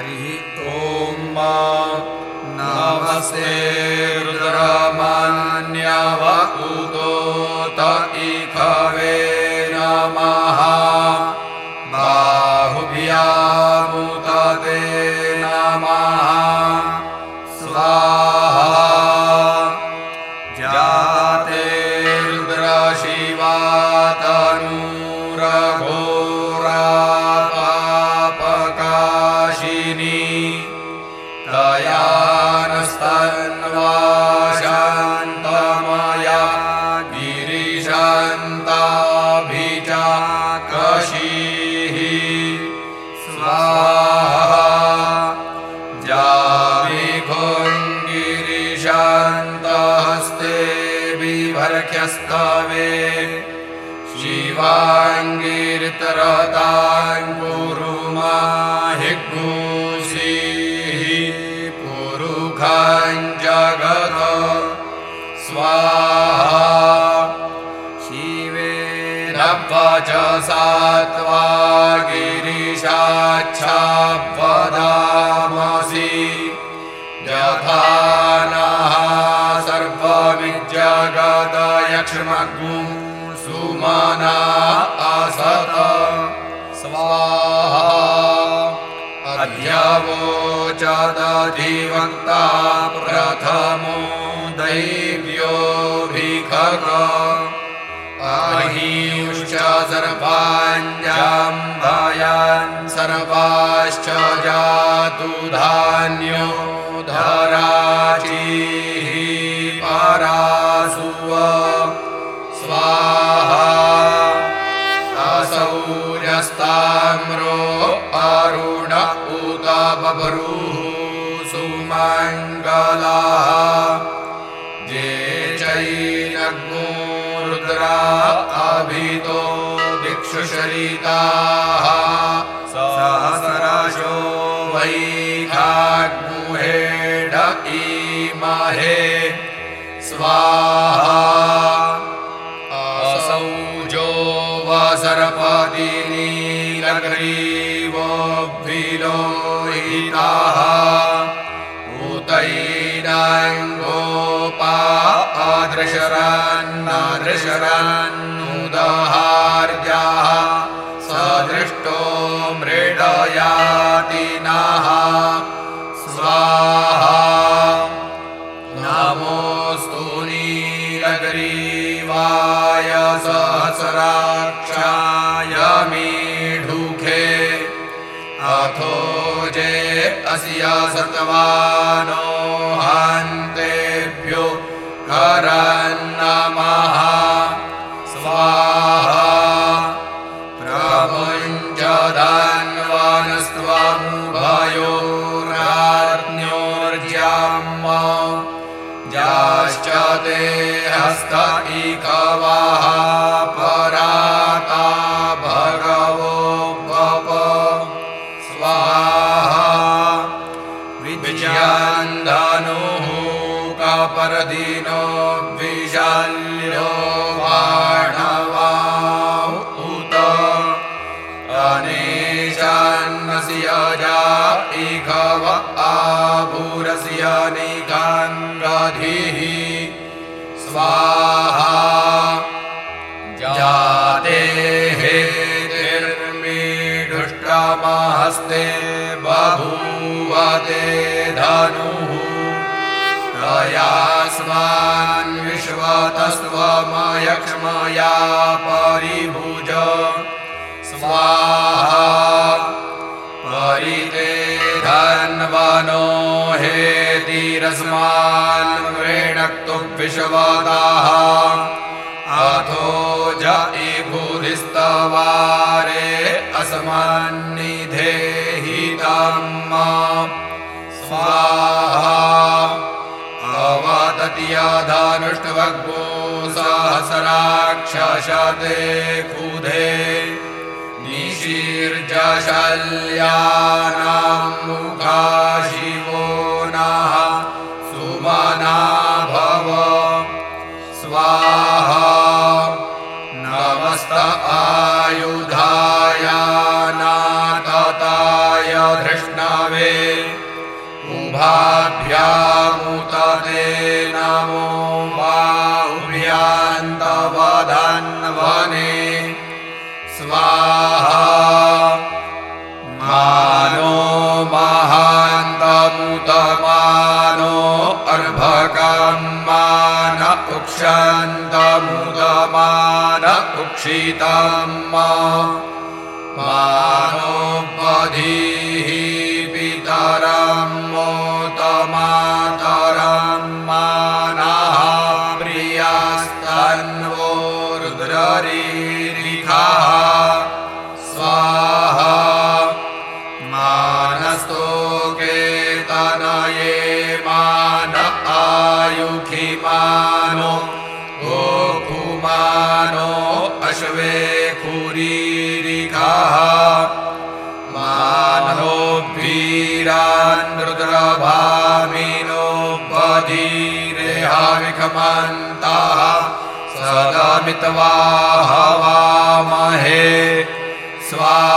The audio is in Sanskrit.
हरिः ॐ नमस्ते रुद्रमन्यव उदोत इखवे नमः बाहुभ्यामुदते नमः स्वाहा जाते रुद्रशिवा तनूरघोरा पापकाशिनी तया नस्तन्वा शान्तमया गिरिशान्ताभिचाकशीः स्वाहा जाविघुङ्गिरिशान्तहस्ते बिभर्ख्यस्तवे शिवाङ्गिरितरताङ्गुरुमाहिगुंसीः पुरुखाञ्जगत स्वाहा शिवेन वचसा त्वा गिरिशाच्छापदामसि यथा नः सर्वमिज्जगद यक्ष्मग्मुं सुमना असत स्वाहा अद्यवोचदधिवक्ता प्रथमो दैव्योऽभिखग अहिंश्च सर्वाञ्जाम्भयान् सर्वाश्च जातु धान्यो धराचिः परासुव स्वाहा असौर्यस्ताम्रो अरुण उत बभ्रुः सुमङ्गलः जे चैनग्नो रुद्रा अभितो दिक्षुशरिताः सहस्राशो वैखाग्मुहेड इमहे स्वाहा असौजो वसर्पति नीलग्रीवोऽभिलोहिताः उतैनाङ्गोपा अदृशरन्नुदहार्याः सदृष्टो मृडयातिनः स्वाहा नमोऽस्तु नीलग्रीवाय सहस्राक्षाय मीढुखे अथो जे अस्य सत्वानो हन्तेभ्यो करन्नमः स्वाहा प्रमुञ्चधन्वनस्त्वमुभयोराज्ञोर्ज्याम जाश्च ते हस्त इकवः पराता भगवो वप स्वाहा विद्यान्धनुः कपर्दिनो विशाल्यो वाणवा उत अनेशान्नस्य जा इखव आभूरस्य निगाङ्गधिः स्वाहा जाते हेतिर्मीढुष्टमहस्ते बभूव ते धनुः तयास्मान् विश्वतस्त्वमयक्ष्मया परिभुज स्वाहा परिते धन्वनो हेतिरस्मान् वृणक्तु विश्वतः अथो ज इभुधिस्तवारे अस्मन्निधेहितम् स्वाहा अवदत्यधनुष्टवग्गो सहस्राक्षशते कुधे निशीर्जशल्यानां मुखा शिवो नः सुमना भव स्वाहा नमस्त आयुधाय नातताय धृष्णवे मानो बधीः पितरं मोतमातरं मानः प्रियास्तन्वो रुद्ररीरिखाः स्वाहा मानस्तोके तनये मान आयुखिमानो गोकुमानो अश्वे खुरीरिखाः मानो वीरान् रुद्रभामिनो बधीरेहाविखमन्तः सदमित्वा हवामहे स्वाहा